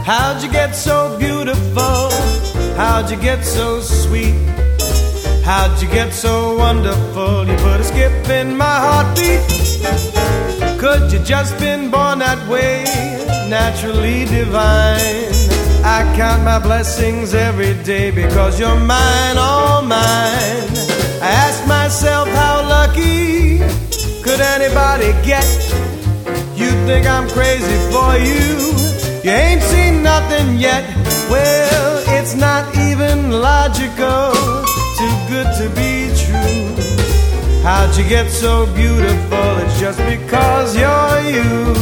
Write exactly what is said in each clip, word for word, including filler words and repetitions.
How'd you get so beautiful? How'd you get so sweet? How'd you get so wonderful? You put a skip in my heartbeat. Could you just been born that way, naturally divine? I count my blessings every day because you're mine, all mine. I ask myself how lucky could anybody get? You think I'm crazy for you. You ain't seen nothing yet. Well, it's not even logical. Too good to be true. How'd you get so beautiful? It's just because you're you.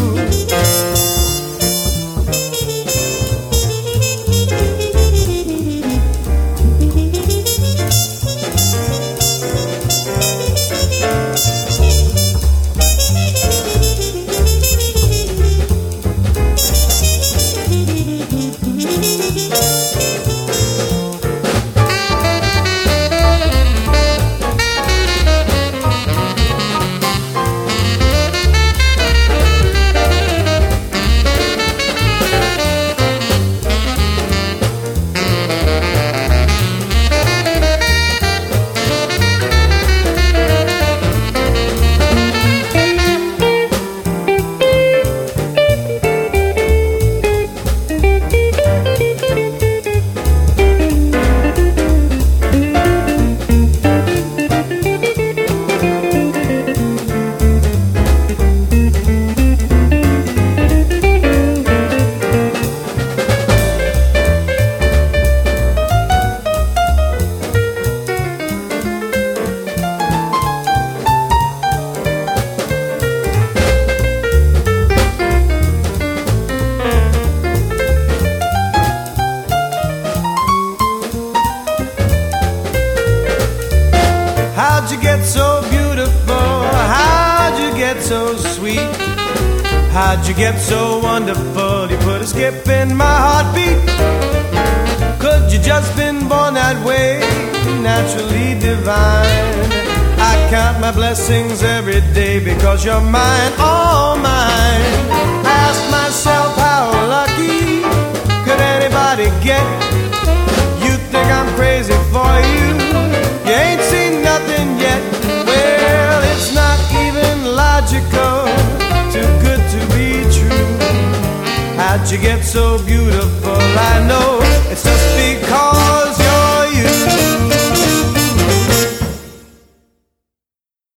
How'd you get so beautiful? How'd you get so sweet? How'd you get so wonderful? You put a skip in my heartbeat. Could you just been born that way, naturally divine? I count my blessings every day because you're mine, all mine. I ask myself how lucky could anybody get? You think I'm crazy for you. You ain't seen nothing yet. Well, it's not even logical. Too good to be true. How'd you get so beautiful? I know it's just